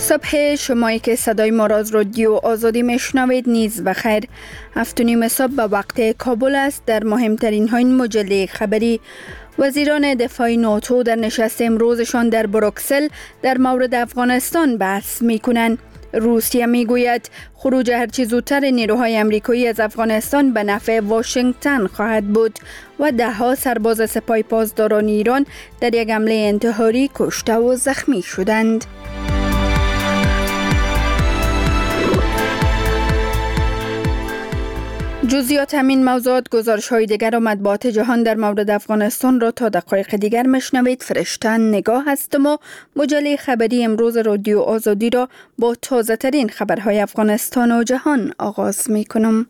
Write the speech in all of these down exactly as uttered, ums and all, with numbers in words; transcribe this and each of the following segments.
صبح شمایی که صدای ما را از رادیو آزادی میشنوید نیز بخیر. هفت و نیم صبح به وقت کابل است. در مهمترین های مجله خبری وزیران دفاع ناتو در نشست امروزشان در بروکسل در مورد افغانستان بحث می کنند. روسیه می گوید خروج هرچی زودتر نیروهای امریکایی از افغانستان به نفع واشنگتن خواهد بود و ده ها سرباز سپاه پاسداران ایران در یک حمله انتحاری کشته و زخمی شدند. جزئیات همین موضوعات، گزارش های دیگر و مطبوعات جهان در مورد افغانستان را تا دقایق دیگر مشنوید. فرشتن نگاه هستم و مجله خبری امروز رادیو آزادی را با تازه ترین خبرهای افغانستان و جهان آغاز می کنم.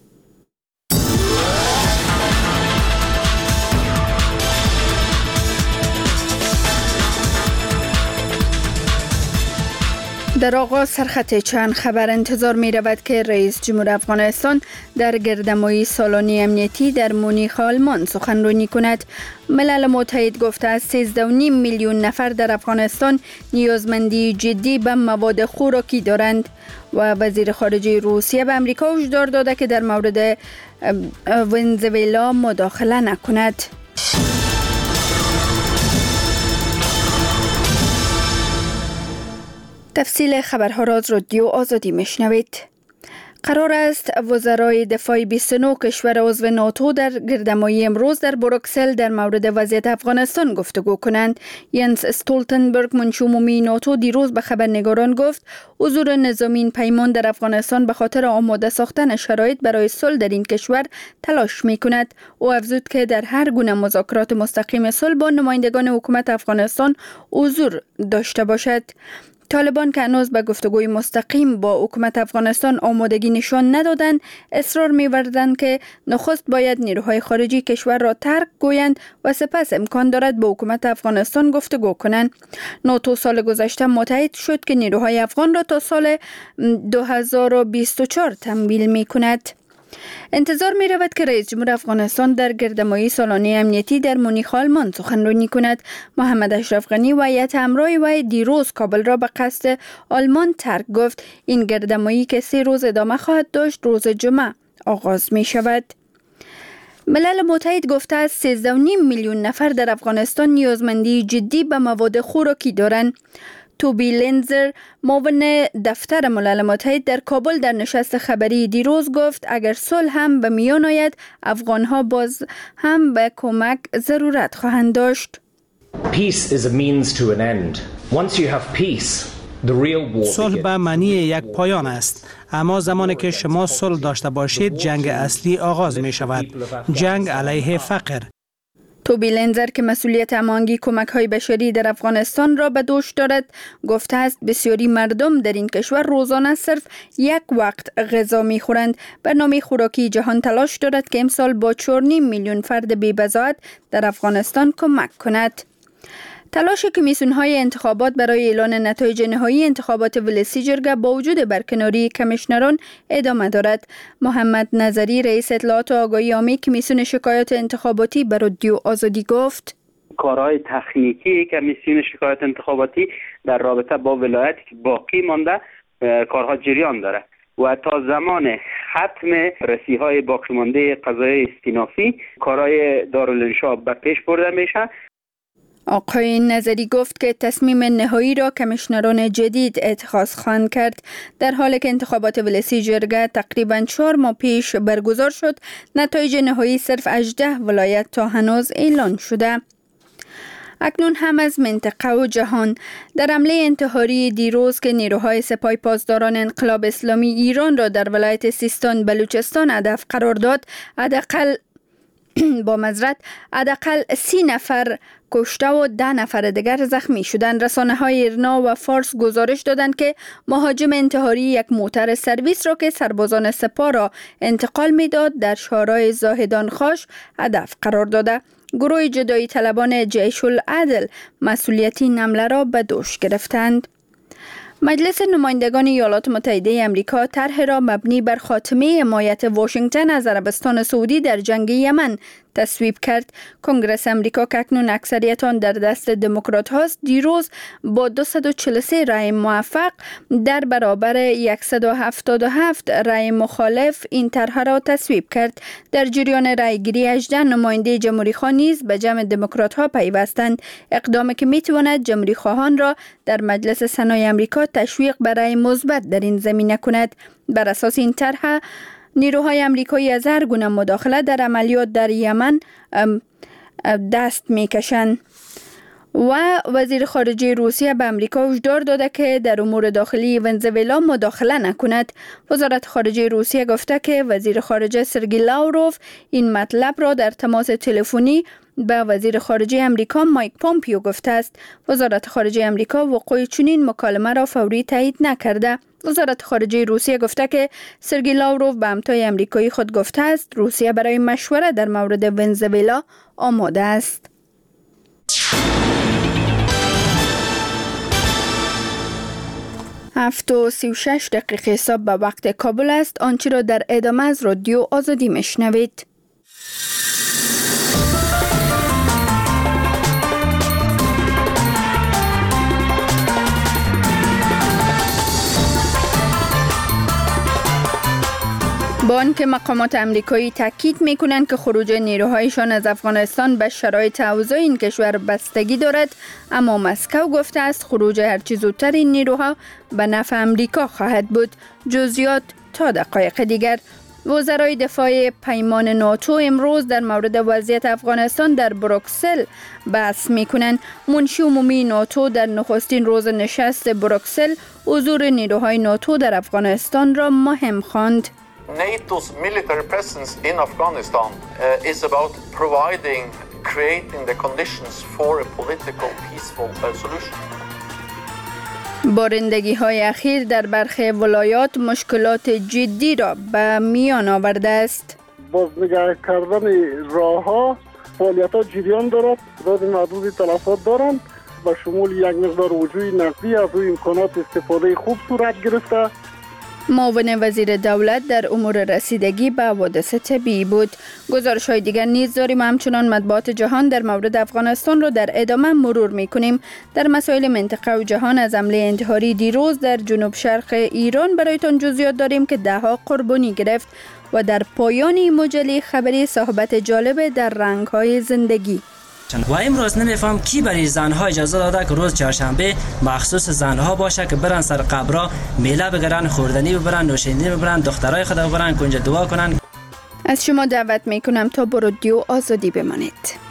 در آغاز سرخط چند خبر انتظار می رود که رئیس جمهور افغانستان در گردهمایی سالانه امنیتی در مونیخ آلمان سخنرانی کند. ملل متحد گفته است سیزده و نیم میلیون نفر در افغانستان نیازمندی جدی به مواد خوراکی دارند و وزیر خارجه روسیه به امریکا هشدار داده که در مورد ونزوئلا مداخله نکند. تفصیل خبرها را از رادیو آزادی میشنوید. قرار است وزرای دفاع بیست و نه کشور عضو ناتو در گردهمایی امروز در بروکسل در مورد وضعیت افغانستان گفتگو کنند. ینس استولتنبرگ منشی عمومی ناتو دیروز به خبرنگاران گفت حضور نظامی این پیمان در افغانستان به خاطر آماده ساختن شرایط برای صلح در این کشور تلاش می کند. او افزود که در هر گونه مذاکرات مستقیم صلح با نمایندگان حکومت افغانستان حضور داشته باشد. طالبان که هنوز به گفتگوی مستقیم با حکومت افغانستان آمادگی نشان ندادند، اصرار می‌ورزند که نخست باید نیروهای خارجی کشور را ترک گویند و سپس امکان دارد با حکومت افغانستان گفتگو کنند. ناتو سال گذشته متحد شد که نیروهای افغان را تا سال دو هزار و بیست و چهار تمویل می‌کند. انتظار می رود که رئیس جمهور افغانستان در گردهمایی سالانه امنیتی در مونیخ آلمان سخنرانی کند. محمد اشرف غنی و هیئت همراه وی دیروز کابل را به قصد آلمان ترک گفت. این گردهمایی که سه روز ادامه خواهد داشت روز جمعه آغاز می شود. ملل متحد گفته است سیزده و نیم میلیون نفر در افغانستان نیازمندی جدی به مواد خوراکی دارند. توبی لنزر معاون دفتر ملل متحد در کابل در نشست خبری دیروز گفت اگر صلح هم به میان آید افغانها باز هم به کمک ضرورت خواهند داشت. Peace is a means to an end. Once you have peace, the real war. صلح به معنی یک پایان است، اما زمانی که شما صلح داشته باشید جنگ اصلی آغاز می شود، جنگ علیه فقر. توبی لنزر که مسئولیت هماهنگی کمک‌های بشری در افغانستان را به دوش دارد گفته است بسیاری مردم در این کشور روزانه صرف یک وقت غذا می‌خورند. برنامه خوراکی جهان تلاش دارد که امسال با چهار و نیم میلیون فرد بی‌بضاعت در افغانستان کمک کند. تلاش کمیسیون‌های انتخابات برای اعلان نتایج نهایی انتخابات ولسی جرگه با وجود برکناری کمیشنران ادامه دارد. محمد نظری رئیس اطلاعات و آگاهی عامی کمیسیون شکایات انتخاباتی به رادیو آزادی گفت کارهای تخنیکی کمیسیون شکایات انتخاباتی در رابطه با ولایتی که باقی مانده کارها جریان داره و تا زمان ختم رسی‌های باقی مانده قضایای استینافی کارهای دارالانشا به پیش برده میشه. آقای نظری گفت که تصمیم نهایی را کمیشنران جدید اتخاذ خواهند کرد. در حالی که انتخابات ولسی جرگه تقریباً چهار ماه پیش برگزار شد، نتایج نهایی صرف هجده ولایت تا هنوز اعلان شده. اکنون هم از منطقه و جهان. در حمله انتحاری دیروز که نیروهای سپاه پاسداران انقلاب اسلامی ایران را در ولایت سیستان بلوچستان هدف قرار داد، حداقل با معذرت حداقل سی نفر کشته و ده نفر دیگر زخمی شدند. رسانه‌های ایرنا و فارس گزارش دادند که مهاجم انتحاری یک موتر سرویس را که سربازان سپاه را انتقال می‌داد در شهرهای زاهدان خاش هدف قرار داده. گروه جدایی طلبان جیش العدل مسئولیت این حمله را به دوش گرفتند. مجلس نمایندگان ایالات متحده آمریکا طرح را مبنی بر خاتمه حمایت واشنگتن از عربستان سعودی در جنگ یمن تصویب کرد. کنگره امریکا که اکنون اکثریت آن در دست دموکرات هاست دیروز با دویست و چهل و سه رای موافق در برابر صد و هفتاد و هفت رای مخالف این طرح را تصویب کرد. در جریان رای گیری هجده نماینده جمهوری خواه نیز به جمع دموکرات ها پیوستند، اقدامی که می تواند جمهوری خواهان را در مجلس سنای امریکا تشویق برای مثبت در این زمینه کند. بر اساس این طرح نیروهای امریکایی از هر گونه مداخله در عملیات در یمن دست میکشند. و وزیر خارجه روسیه به امریکا هشدار داده که در امور داخلی ونزوئلا مداخله نکند. وزارت خارجه روسیه گفته که وزیر خارجه سرگئی لاوروف این مطلب را در تماس تلفنی به وزیر خارجه امریکا مایک پومپیو گفته است. وزارت خارجه امریکا وقوع چنین مکالمه را فوری تایید نکرده. وزارت خارجه روسیه گفته که سرگئی لاوروف به همتای امریکایی خود گفته است روسیه برای مشوره در مورد ونزوئلا آماده است. هفت و سی و شش دقیقه حساب به وقت کابل است. آنچه را در ادامه از رادیو آزادی میشنوید. با آنکه مقامات امریکایی تاکید می‌کنند که خروج نیروهایشان از افغانستان به شرایط اوضاع این کشور بستگی دارد، اما مسکو گفته است خروج هرچه زودتر این نیروها به نفع امریکا خواهد بود. جزئیات تا دقایق دیگر. وزرای دفاع پیمان ناتو امروز در مورد وضعیت افغانستان در بروکسل بحث می‌کنند. منشی عمومی ناتو در نخستین روز نشست بروکسل حضور نیروهای ناتو در افغانستان را مهم خواند. NATO's military presence in Afghanistan uh, is about providing, creating the conditions for a political, peaceful uh, solution. بارندگی های اخیر در برخی ولایات مشکلات جدی را به میان آورده است. بازنگری کردن راه ها فعالیت ها جریان دارد، تعداد محدودی تلفات دارند، به شمول یک مقدار وجود نقدی از روی امکانات استفاده خوب صورت گرفته. معاون وزیر دولت در امور رسیدگی به حوادث طبیعی بود. گزارش های دیگر نیز داریم. همچنان مطبوعات جهان در مورد افغانستان را در ادامه مرور می کنیم. در مسائل منطقه و جهان از حمله انتحاری دیروز در جنوب شرق ایران برایتان جزئیات داریم که ده ها قربانی گرفت و در پایان این مجله خبری صحبت جالب در رنگ های زندگی. و امروز نمیفهم کی برای زنها اجازه داده که روز چهارشنبه مخصوص زنها باشه که برن سر قبرها میله بگیرن، خوردنی ببرن، نوشیدنی ببرن، دخترای خود ببرن کنج دعا کنن. از شما دعوت میکنم تا با رادیو آزادی بمانید.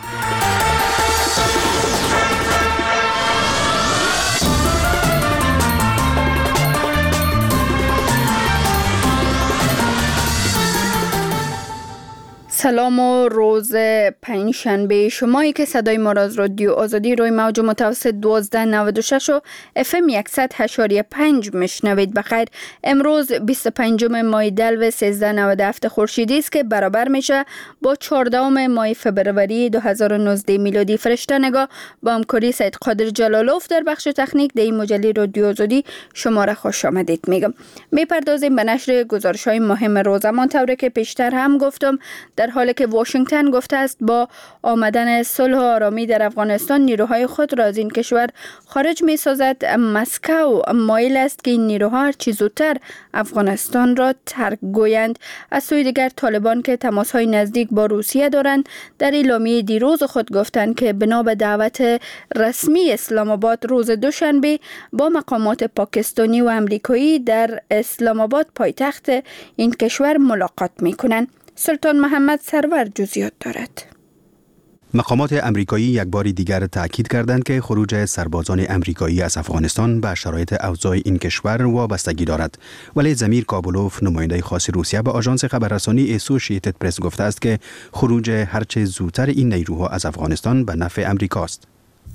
سلام و روز پنجشنبه شمایی که صدای ما را از رادیو آزادی روی موج متوسط دوازده نود و شش و اف ام صد و هشت و پنج میشنوید. بخیر. امروز بیست و پنجم ماه دلو سیزده نود و هفت خورشیدی است که برابر میشه با چهاردهم ماه فبروری دو هزار و نوزده میلادی. فرشته نگاه با همکاری سید قادر جلالوف در بخش تکنیک در این مجله رادیو آزادی شما را خوش آمدید میگم. میپردازیم به نشر گزارش های مهم روزمان. طوری که پیشتر هم گفتم، در حالی که واشنگتن گفته است با آمدن صلح و آرامی در افغانستان نیروهای خود را از این کشور خارج می سازد، مسکو مایل است که این نیروها هر چه زودتر افغانستان را ترک گویند. از سوی دیگر طالبان که تماس‌های نزدیک با روسیه دارند در اعلامیه دیروز خود گفتند که بنا به دعوت رسمی اسلام آباد روز دوشنبه با مقامات پاکستانی و امریکایی در اسلام آباد پایتخت این کشور ملاقات می کنند. سلطان محمد سرور جزئیات دارد. مقامات امریکایی یک بار دیگر تاکید کردند که خروج سربازان امریکایی از افغانستان به شرایط اوضاع این کشور وابستگی دارد. ولی زمیر کابلوف، نماینده خاص روسیه، به آژانس خبررسانی اسوشییتد پرس گفته است که خروج هرچه زودتر این نیروها از افغانستان به نفع امریکاست.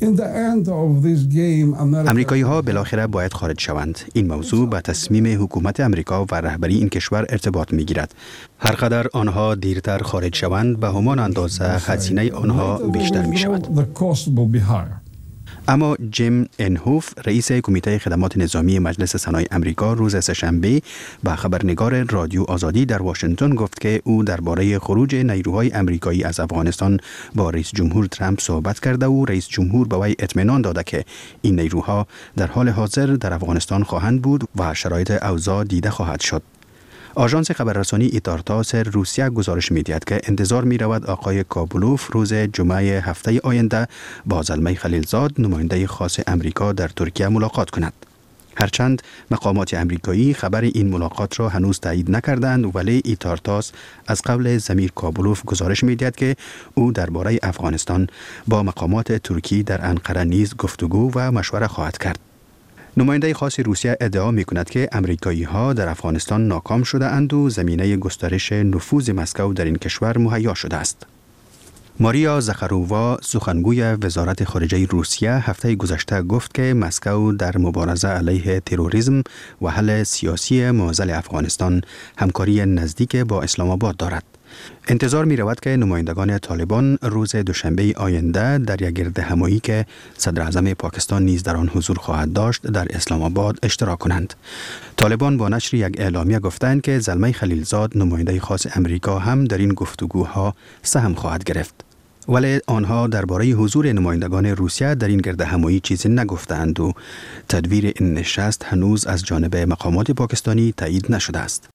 امریکایی ها بالاخره باید خارج شوند. این موضوع به تصمیم حکومت امریکا و رهبری این کشور ارتباط می گیرد. هر قدر آنها دیرتر خارج شوند به همان اندازه هزینه آنها بیشتر می شود. اما جیم انهوف رئیس کمیته خدمات نظامی مجلس سنای امریکا روز سه‌شنبه به خبرنگار رادیو آزادی در واشنگتن گفت که او درباره خروج نیروهای امریکایی از افغانستان با رئیس جمهور ترامپ صحبت کرده و رئیس جمهور به وی اطمینان داده که این نیروها در حال حاضر در افغانستان خواهند بود و شرایط اوضاع دیده خواهد شد. آژانس خبررسانی ایتارتاس روسیه گزارش می‌دهد که انتظار می‌رود آقای کابولوف روز جمعه هفته آینده با زلمه خلیلزاد نماینده خاص امریکا در ترکیه ملاقات کند. هرچند مقامات امریکایی خبر این ملاقات را هنوز تایید نکردند، ولی ایتارتاس از قول ضمیر کابولوف گزارش می‌دهد که او درباره افغانستان با مقامات ترکی در انقره نیز گفتگو و مشوره خواهد کرد. نماینده خاص روسیه ادعا می کند که امریکایی ها در افغانستان ناکام شده اند و زمینه گسترش نفوذ مسکو در این کشور مهیا شده است. ماریا زخرووا سخنگوی وزارت خارجه روسیه هفته گذشته گفت که مسکو در مبارزه علیه تروریسم و حل سیاسی معضل افغانستان همکاری نزدیک با اسلام آباد دارد. انتظار می رود که نمایندگان طالبان روز دوشنبه آینده در یک گرد همایی که صدر اعظم پاکستان نیز در آن حضور خواهد داشت در اسلام آباد اشتراک کنند. طالبان با نشر یک اعلامیه گفتند که زلمه خلیلزاد نماینده خاص امریکا هم در این گفتگوها سهم خواهد گرفت. ولی آنها درباره حضور نمایندگان روسیه در این گرد همایی چیزی نگفتند و تدویر این نشست هنوز از جانب مقامات پاکستانی تایید نشده است.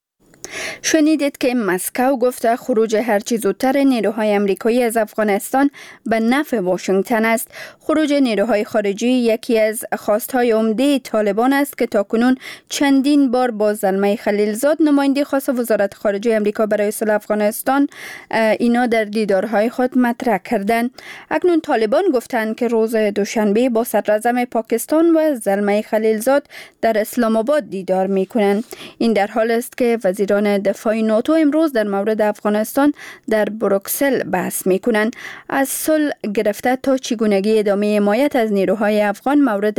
شنیدید که مسکو گفته خروج هرچی زودتر نیروهای امریکایی از افغانستان به نفع واشنگتن است. خروج نیروهای خارجی یکی از خواستهای عمده طالبان است که تاکنون چندین بار با زلمه خلیلزاد نماینده خاص وزارت خارجه امریکا برای صلح افغانستان اینا در دیدارهای خود مطرح کردند. اکنون طالبان گفتند که روز دوشنبه با صدر اعظم پاکستان و زلمه خلیلزاد در اسلام آباد دیدار می‌کنند. این در حال است که وزیران دفاع ناتو امروز در مورد افغانستان در بروکسل بحث می‌کنند. از صلح گرفته تا چگونگی ادامه حمایت از نیروهای افغان مورد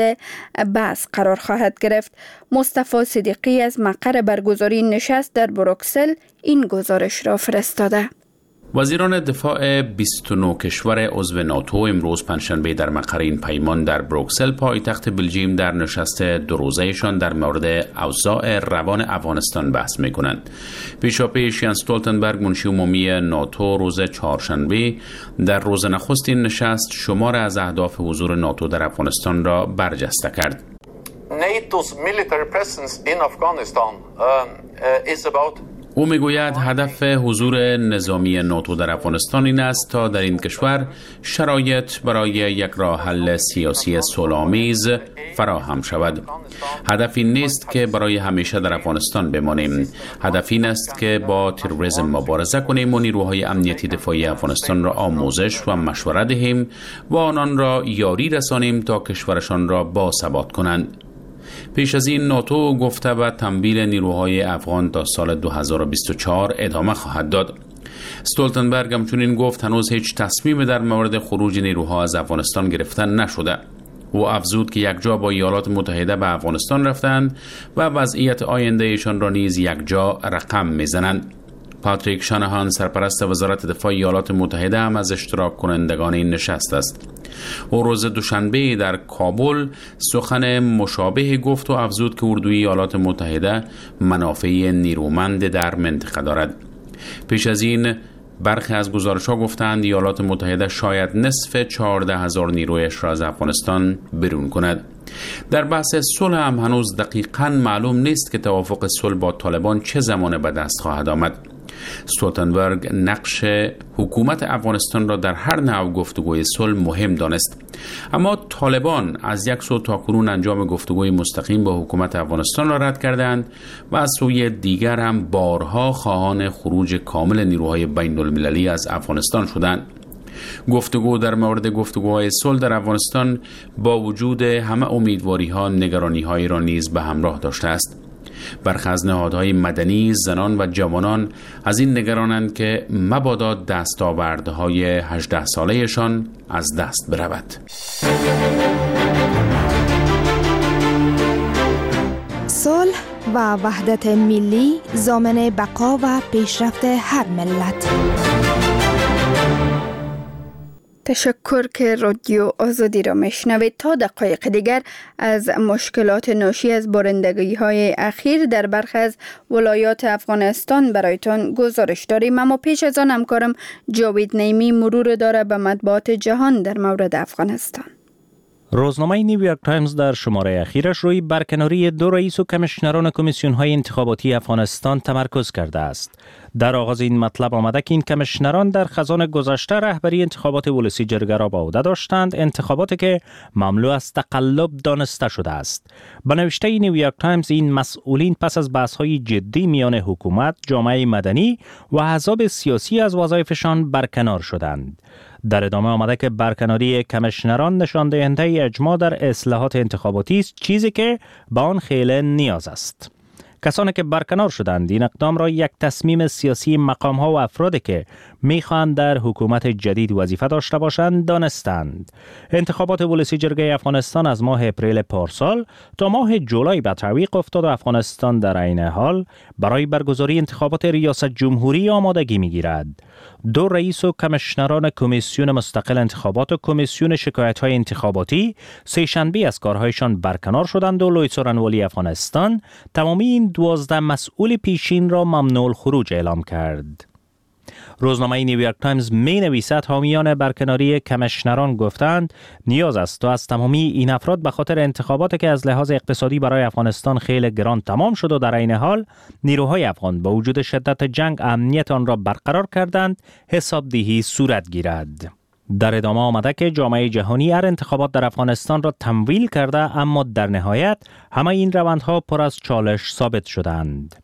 بحث قرار خواهد گرفت. مصطفی صدیقی از مقر برگزاری نشست در بروکسل این گزارش را فرستاده. وزیران دفاع بیست و نه کشور عضو ناتو امروز پنجشنبه در مقر این پیمان در بروکسل پایتخت بلژیم در نشست دو روزه‌شان در مورد اوضاع روان افغانستان بحث می‌کنند. پیشاپیش یانس استولتنبرگ منشی عمومی ناتو روز چهارشنبه در روز نخست این نشست شمار از اهداف حضور ناتو در افغانستان را برجسته کرد. NATO's military presence in Afghanistan uh, uh, is about او میگوید هدف حضور نظامی ناتو در افغانستان این است تا در این کشور شرایط برای یک راه حل سیاسی صلح‌آمیز فراهم شود. هدف این نیست که برای همیشه در افغانستان بمانیم. هدف این است که با تروریسم مبارزه کنیم و نیروهای امنیتی دفاعی افغانستان را آموزش و مشورت دهیم و آنان را یاری رسانیم تا کشورشان را باثبات کنند. پیش از این ناتو گفته به تمویل نیروهای افغان تا سال دو هزار و بیست و چهار ادامه خواهد داد. استولتنبرگ همچنین گفت هنوز هیچ تصمیمی در مورد خروج نیروها از افغانستان گرفته نشده. او افزود که یک جا با ایالات متحده به افغانستان رفتند و وضعیت آینده ایشان را نیز یک جا رقم میزنند. پاتریک شانهان سرپرست وزارت دفاع ایالات متحده هم از اشتراک کنندگان این نشست است. او روز دوشنبه در کابل سخن مشابه گفت و افزود که اردوی ایالات متحده منافع نیرومند در منطقه دارد. پیش از این برخی از گزارش‌ها گفتند ایالات متحده شاید نصف چهارده هزار نیرویش را از افغانستان بیرون کند. در بحث صلح هم هنوز دقیقاً معلوم نیست که توافق صلح با طالبان چه زمان به دست خواهد آمد. استولتنبرگ نقش حکومت افغانستان را در هر نوع گفتگوی صلح مهم دانست، اما طالبان از یک سو تاکنون انجام گفتگوی مستقیم با حکومت افغانستان را رد کردند و از سوی دیگر هم بارها خواهان خروج کامل نیروهای بین المللی از افغانستان شدند. گفتگو در مورد گفتگوهای صلح در افغانستان با وجود همه امیدواری‌ها نگرانی‌هایی را نیز به همراه داشته است. برخی از نهادهای مدنی، زنان و جوانان از این نگرانند که مبادا دستاوردهای هجده سالهشان از دست برود. صلح و وحدت ملی ضامن بقا و پیشرفت هر ملت. تشکر که رادیو آزادی را میشنوید. تا دقایق دیگر از مشکلات ناشی از بارندگی های اخیر در برخی از ولایات افغانستان برایتان گزارش داریم، اما پیش از آن همکارم جاوید نیمی مرور داره به مطبوعات جهان در مورد افغانستان. روزنامه نیویورک تایمز در شماره اخیرش روی برکناری دو رئیس و کمیشنران کمیسیون های انتخاباتی افغانستان تمرکز کرده است. در آغاز این مطلب آمده که این کمیشنران در خزان گذشته رهبری انتخابات ولسی جرگه را به عهده داشتند، انتخاباتی که مملو از تقلب دانسته شده است. به نوشته نیویورک تایمز این مسئولین پس از بحث‌های جدی میان حکومت، جامعه مدنی و احزاب سیاسی از وظایفشان برکنار شدند. در ادامه آمده که برکناری کمیشنران نشان دهنده اجماع در اصلاحات انتخاباتی است، چیزی که به آن خیلی نیاز است. کسانی که برکنار شدند این اقدام را یک تصمیم سیاسی مقام‌ها و افرادی که می‌خواهند در حکومت جدید وظیفه داشته باشند دانستند. انتخابات ولسی جرگه افغانستان از ماه اپریل پارسال تا ماه جولای به تعویق افتاد و افغانستان در عین حال برای برگزاری انتخابات ریاست جمهوری آمادگی می‌گیرد. دو رئیس و کمیشنران کمیسیون مستقل انتخابات و کمیسیون شکایت‌های انتخاباتی سه شنبه از کارهایشان برکنار شدند و لوی څارنوالي افغانستان تمامی این دوازده مسئول پیشین را ممنوع الخروج اعلام کرد. روزنامه نیویورک تایمز می نویسد حامیان برکناری کمیشنران گفتند نیاز است تا از تمامی این افراد به خاطر انتخاباتی که از لحاظ اقتصادی برای افغانستان خیلی گران تمام شد و در عین حال نیروهای افغان با وجود شدت جنگ امنیت آن را برقرار کردند حسابدهی صورت گیرد. در ادامه آمده که جامعه جهانی هر انتخابات در افغانستان را تمویل کرده، اما در نهایت همه این روندها پر از چالش ثابت شدند.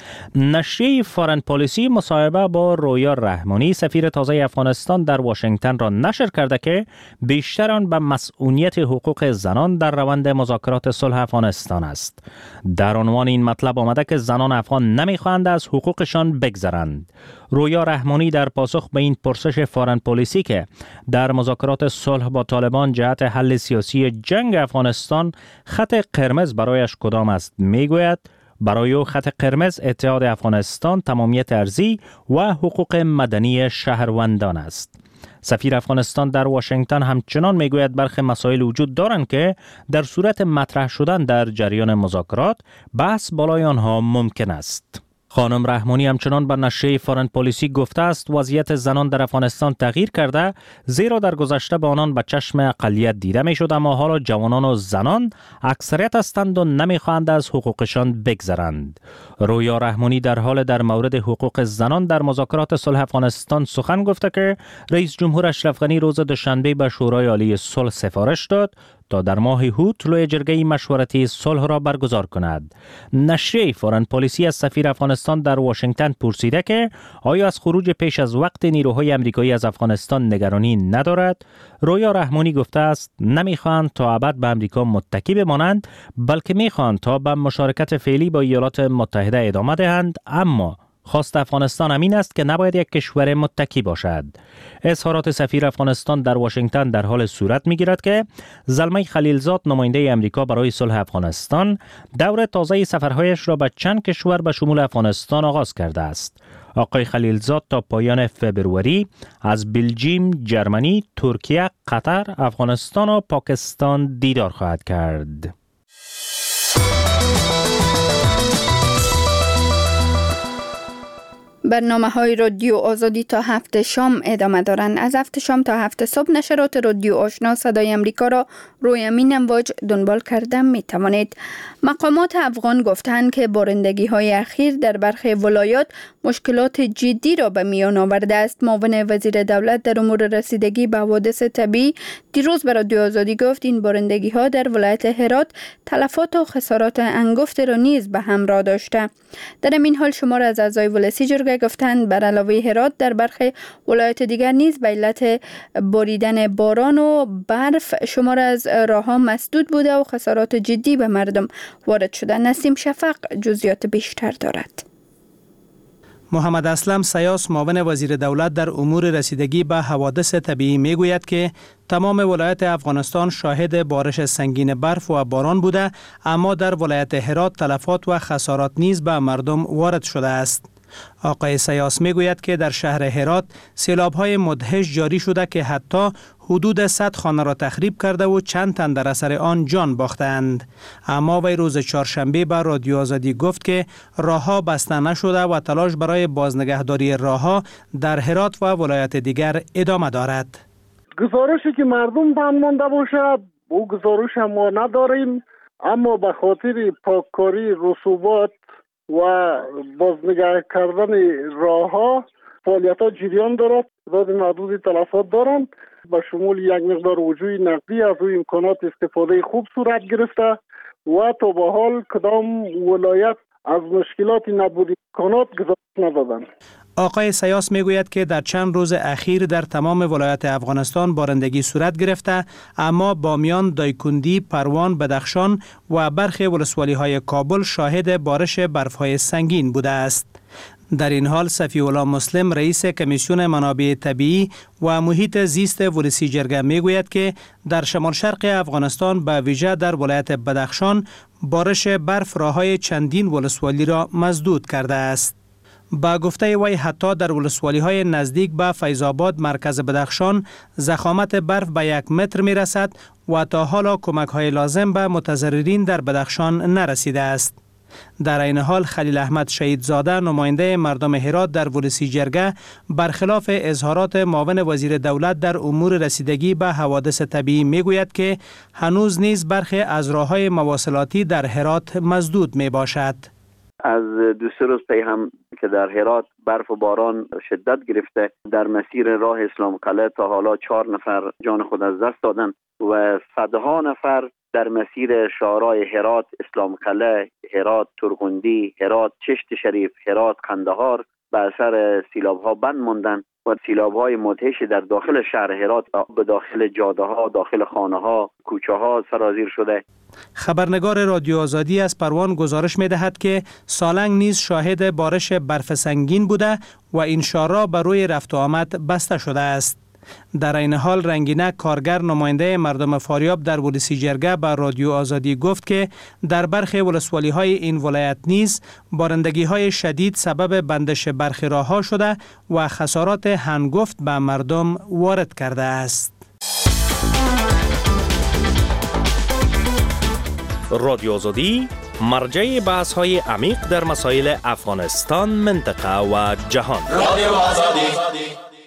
نشریه فارن پالیسی مصاحبه با رویا رحمانی سفیر تازه افغانستان در واشنگتن را نشر کرده که بیشتر آن به مسئولیت حقوق زنان در روند مذاکرات صلح افغانستان است. در عنوان این مطلب آمده که زنان افغان نمیخواهند از حقوقشان بگذرند. رویا رحمانی در پاسخ به این پرسش فارن پالیسی که در مذاکرات صلح با طالبان جهت حل سیاسی جنگ افغانستان خط قرمز برایش کدام است میگوید برای او خط قرمز اتحاد افغانستان تمامیت ارضی و حقوق مدنی شهروندان است. سفیر افغانستان در واشنگتن همچنان میگوید برخی مسائل وجود دارند که در صورت مطرح شدن در جریان مذاکرات بحث بالای آنها ممکن است. خانم رحمانی همچنان بر نشریه فارن پالیسی گفته است وضعیت زنان در افغانستان تغییر کرده، زیرا در گذشته به آنان به چشم اقلیت دیده می شد، اما حالا جوانان و زنان اکثریت هستند و نمی خواهند از حقوقشان بگذرند. رویا رحمانی در حال در مورد حقوق زنان در مذاکرات صلح افغانستان سخن گفته که رئیس جمهور اشرف غنی روز دوشنبه به شورای عالی صلح سفارش داد تا در ماه هوت لوی جرگه مشورتی صلح را برگزار کند. نشریه فارن پالیسی از سفیر افغانستان در واشنگتن پرسیده که آیا از خروج پیش از وقت نیروهای آمریکایی از افغانستان نگرانی ندارد؟ رویا رحمانی گفته است نمیخواهند تا ابد به آمریکا متکی بمانند، بلکه میخواهند تا به مشارکت فعلی با ایالات متحده ادامه دهند، اما خواست افغانستان امین است که نباید یک کشور متکی باشد. اظهارات سفیر افغانستان در واشنگتن در حال صورت می‌گیرد که زلمه خلیلزاد نماینده امریکا برای صلح افغانستان دور تازه سفرهایش را به چند کشور به شمول افغانستان آغاز کرده است. آقای خلیلزاد تا پایان فبروری از بلژیم، جرمنی، ترکیه، قطر، افغانستان و پاکستان دیدار خواهد کرد. برنامه های رادیو آزادی تا هفت شام ادامه دارند. از هفت شام تا هفت صبح نشرات رادیو آشنا صدای امریکا را روی امین امواج دنبال کرده می توانید. مقامات افغان گفتند که بارندگی های اخیر در برخی ولایات مشکلات جدی را به میان آورده است. معاون وزیر دولت در امور رسیدگی به حوادث طبیعی دیروز به رادیو آزادی گفت این بارندگی ها در ولایت هرات تلفات و خسارات انگفت را نیز به همراه داشته. در این حال شمار از اعضای ولسی جرگه گفتند بر علاوه هرات در برخی ولایات دیگر نیز به علت باریدن باران و برف شمار از راه‌ها مسدود بوده و خسارات جدی به مردم وارد شده. نسیم شفق جزئیات بیشتر دارد. محمد اسلم سیاس معاون وزیر دولت در امور رسیدگی به حوادث طبیعی میگوید که تمام ولایت افغانستان شاهد بارش سنگین برف و باران بوده، اما در ولایت هرات تلفات و خسارات نیز به مردم وارد شده است. آقای سیاس میگوید که در شهر هرات سیلاب‌های مدهش جاری شده که حتی حدود صد خانه را تخریب کرده و چند تن در اثر آن جان باختند. اما وی روز چهارشنبه به رادیو آزادی گفت که راه‌ها بسته نشده و تلاش برای بازنگهداری راه‌ها در هرات و ولایت دیگر ادامه دارد. گزارشی که مردم بند مانده باشد او گزارش ما نداریم، اما به خاطر پاککاری رسوبات و بازنگه کردن راه‌ها فعالیت‌ها جریان دارد. تعداد محدود تلفات دارند، به شمول یک مقدار وجوه نقدی از روی امکانات استفاده خوب صورت گرفته و تا به حال کدام ولایت از مشکلات نبود امکانات گزارش ندادند. آقای سیاس میگوید که در چند روز اخیر در تمام ولایات افغانستان بارندگی صورت گرفته، اما بامیان، دایکندی، پروان، بدخشان و برخی ولسوالی‌های کابل شاهد بارش برف‌های سنگین بوده است. در این حال صفی الله مسلم رئیس کمیسیون منابع طبیعی و محیط زیست ولسی جرگه میگوید که در شمال شرق افغانستان به ویژه در ولایت بدخشان بارش برف راه‌های چندین ولسوالی را مسدود کرده است. با گفته وی حتی در ولسوالی‌های نزدیک به فیض‌آباد مرکز بدخشان ضخامت برف به یک متر می رسد و تا حالا کمک‌های لازم به متضررین در بدخشان نرسیده است. در این حال خلیل احمد شهیدزاده نماینده مردم هرات در ولسی جرگه برخلاف اظهارات معاون وزیر دولت در امور رسیدگی به حوادث طبیعی میگوید که هنوز نیز برخی از راه‌های مواصلاتی در هرات مسدود می باشد. از دو سه روز پی هم که در هرات برف و باران شدت گرفته، در مسیر راه اسلام قلعه تا حالا چهار نفر جان خود از دست دادن و صدها نفر در مسیر شهرهای هرات، اسلام قلعه، هرات ترغندی، هرات چشت شریف، هرات قندهار به اثر سیلاب‌ها بند ماندن و سیلاب‌های مدهش در داخل شهر هرات به داخل جاده‌ها، داخل خانه‌ها، کوچه‌ها سرازیر شده. خبرنگار رادیو آزادی از پروان گزارش می‌دهد که سالنگ نیز شاهد بارش برف سنگین بوده و این شهرها بر روی رفت و آمد بسته شده است. در این حال رنگینک کارگر نماینده مردم فاریاب در ولسی جرگه به رادیو آزادی گفت که در برخی ولسوالی‌های این ولایت نیز بارندگی‌های شدید سبب بندش برخی راه‌ها شده و خسارات هنگفت به مردم وارد کرده است. رادیو آزادی مرجع بحث‌های عمیق در مسائل افغانستان، منطقه و جهان. رادیو آزادی.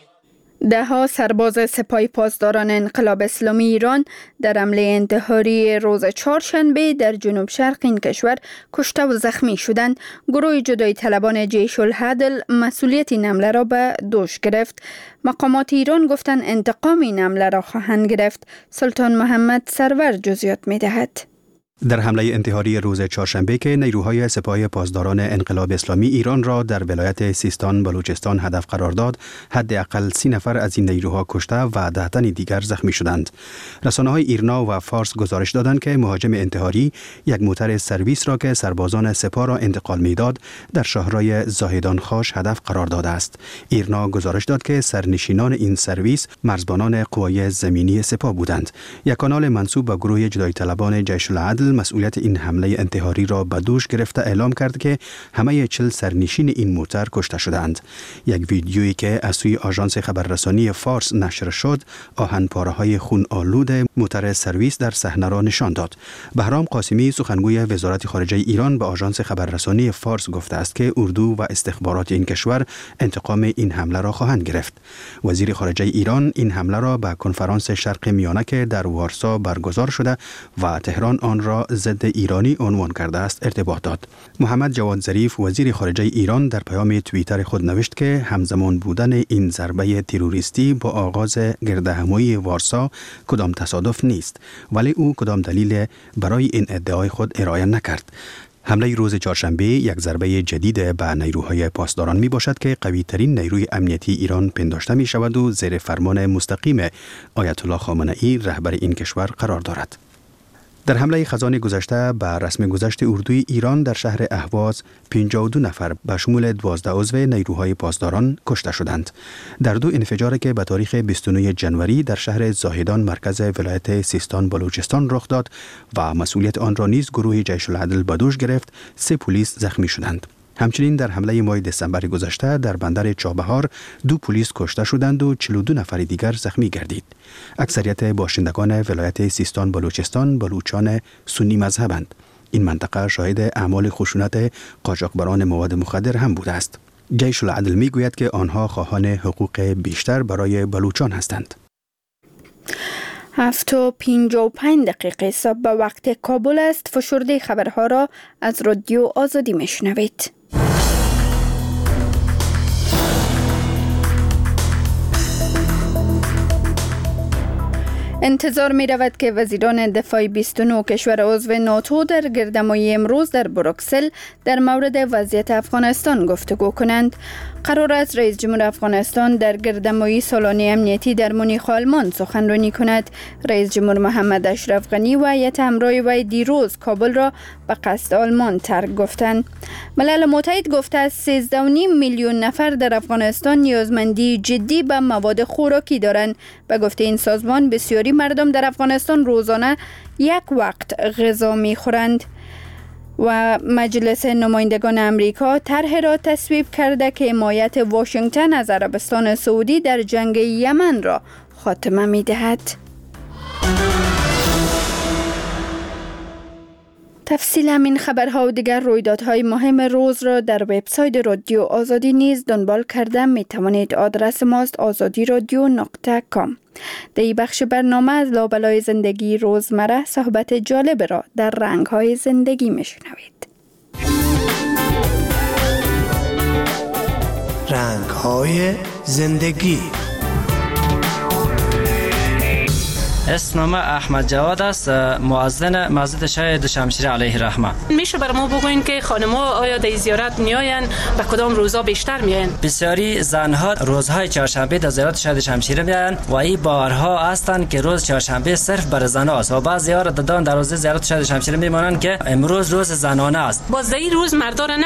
ده ها سرباز سپاه پاسداران انقلاب اسلامی ایران در حمله انتحاری روز چهارشنبه در جنوب شرق این کشور کشته و زخمی شدند. گروه جدایی طلبان جیش العدل مسئولیت این حمله را به دوش گرفت. مقامات ایران گفتند انتقام این حمله را خواهند گرفت. سلطان محمد سرور جزئیات می‌دهد. در حمله انتحاری روز چهارشنبه که نیروهای سپاه پاسداران انقلاب اسلامی ایران را در ولایت سیستان بلوچستان هدف قرار داد، حداقل سی نفر از این نیروها کشته و ده تن دیگر زخمی شدند. رسانه‌های ایرنا و فارس گزارش دادند که مهاجم انتحاری یک موتر سرویس را که سربازان سپاه را انتقال می‌داد در شهرهای زاهدان خاش هدف قرار داده است. ایرنا گزارش داد که سرنشینان این سرویس مرزبانان قوای زمینی سپاه بودند. یک کانال منسوب به گروه جدایی طلبان جیش العدل مسئولیت این حمله انتحاری را به دوش گرفته اعلام کرد که همه چل سرنشین این موتر کشته شدند. یک ویدیویی که از سوی آژانس خبررسانی فارس نشر شد، آهنپاره‌های خون آلود موتر سرویس در صحنه را نشان داد. بهرام قاسمی سخنگوی وزارت خارجه ایران به آژانس خبررسانی فارس گفته است که اردو و استخبارات این کشور انتقام این حمله را خواهند گرفت. وزیر خارجه ایران این حمله را به کنفرانس شرق میانه که در وارسا برگزار شده و تهران آن را ضد ایرانی عنوان کرده است ارتباط داد. محمد جواد ظریف وزیر خارجه ایران در پیام توییتر خود نوشت که همزمان بودن این ضربه تروریستی با آغاز گردهمایی وارسا کدام تصادف نیست، ولی او کدام دلیل برای این ادعای خود ارائه نکرد. حمله روز چهارشنبه یک ضربه جدید به نیروهای پاسداران می باشد که قوی ترین نیروی امنیتی ایران پنداشته می شود و زیر فرمان مستقیم آیت الله خامنه‌ای رهبر این کشور قرار دارد. در حمله خزان گذشته به رسم گذشت اردوی ایران در شهر اهواز پنجاه و دو نفر به شمول دوازده عضو نیروهای پاسداران کشته شدند. در دو انفجاری که به تاریخ بیست و نه ژانویه در شهر زاهدان مرکز ولایت سیستان بلوچستان رخ داد و مسئولیت آن را نیز گروه جیش العدل به دوش گرفت، سه پلیس زخمی شدند. همچنین در حمله ماه دسامبر گذشته در بندر چابهار دو پلیس کشته شدند و چهل و دو نفر دیگر زخمی گردید. اکثریت باشندگان ولایت سیستان بلوچستان بلوچان سنی مذهبند. این منطقه شاهد اعمال خشونت قاچاقبران مواد مخدر هم بوده است. جیش العدل می گوید که آنها خواهان حقوق بیشتر برای بلوچان هستند. هفت و پینج و پنج دقیقه صبح به وقت کابل است. فشرده خبرها را از رادیو آزادی میشنوید. انتظار می رود که وزیران دفاع بیست و نه کشور عضو ناتو در گردهمایی امروز در بروکسل در مورد وضعیت افغانستان گفتگو کنند. قرار است رئیس جمهور افغانستان در گردهمایی سالانه امنیتی در مونیخ آلمان سخنرانی کند. رئیس جمهور محمد اشرف غنی و هیئت همراه وی دیروز کابل را به قصد آلمان ترک گفتند. ملل متحد گفته است سیزده و نیم میلیون نفر در افغانستان نیازمندی جدی به مواد خوراکی دارند. به گفته این سازمان بسیاری مردم در افغانستان روزانه یک وقت غذا می‌خورند. و مجلس نمایندگان امریکا طرح را تصویب کرده که حمایت واشنگتن از عربستان سعودی در جنگ یمن را خاتمه می‌دهد. تفصیل همین خبرها و دیگر رویدادهای مهم روز را در وبسایت رادیو آزادی نیز دنبال کرده می توانید. آدرس ماست آزادی رادیو نقطه کام. در این بخش برنامه از لابلای زندگی روزمره صحبت جالب را در رنگ‌های زندگی میشنوید. رنگ‌های زندگی. اسم احمد جواد است، مؤذن مسجد شهید شمشیر علیه الرحمه. میشه بر ما بگوین که خانم‌ها آیا در زیارت میآین و کدام روزا بیشتر میآین؟ بسیاری زنها روزهای چهارشنبه در زیارت شهید شمشیر میآین و این باورها هستند که روز چهارشنبه صرف برای زنها است و بعضی‌ها دادن در روز زیارت شهید شمشیر میمانند که امروز روز زنانه است. باز در این روز مردان